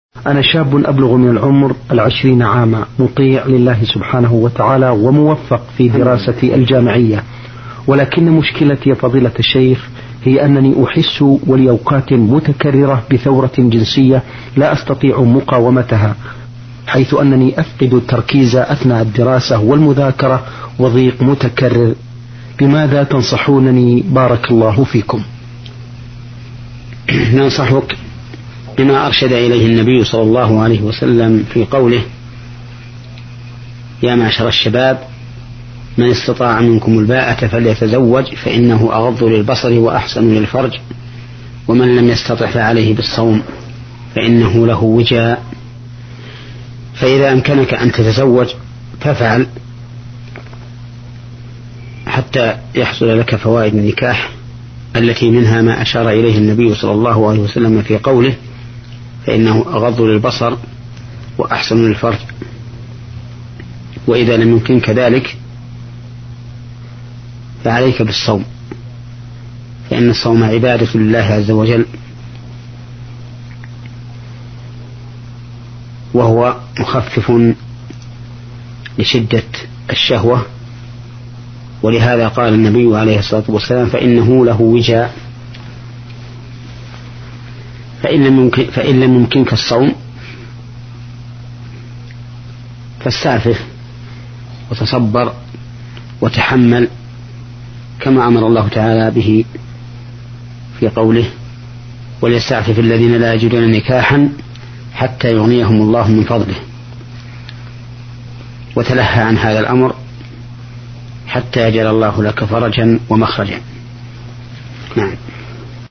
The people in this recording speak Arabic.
أنا شاب أبلغ من العمر 20 عاما، مطيع لله سبحانه وتعالى وموفق في دراستي الجامعية، ولكن مشكلتي يا فضيلة الشيخ هي أنني أحس ولأوقات متكررة بثورة جنسية لا أستطيع مقاومتها، حيث أنني أفقد التركيز أثناء الدراسة والمذاكرة وضيق متكرر. بماذا تنصحونني بارك الله فيكم؟ ننصحك بما أرشد إليه النبي صلى الله عليه وسلم في قوله: يا معشر الشباب من استطاع منكم الباءة فليتزوج فإنه أغض للبصر وأحسن للفرج، ومن لم يستطع فعليه بالصوم فإنه له وجاء. فإذا أمكنك أن تتزوج فافعل حتى يحصل لك فوائد النكاح، التي منها ما أشار إليه النبي صلى الله عليه وسلم في قوله: فإنه أغض للبصر وأحسن للفرج. وإذا لم يمكنك ذلك فعليك بالصوم، فإن الصوم عبادة لله عز وجل، وهو مخفف لشدة الشهوة، ولهذا قال النبي عليه الصلاة والسلام: فإنه له وجاء. فإن لم يمكنك الصوم فاستعفف وتصبر وتحمل، كما أمر الله تعالى به في قوله: وليستعفف الذين لا يجدون نكاحا حتى يغنيهم الله من فضله. وتلهى عن هذا الأمر حتى يجعل الله لك فرجا ومخرجا. نعم.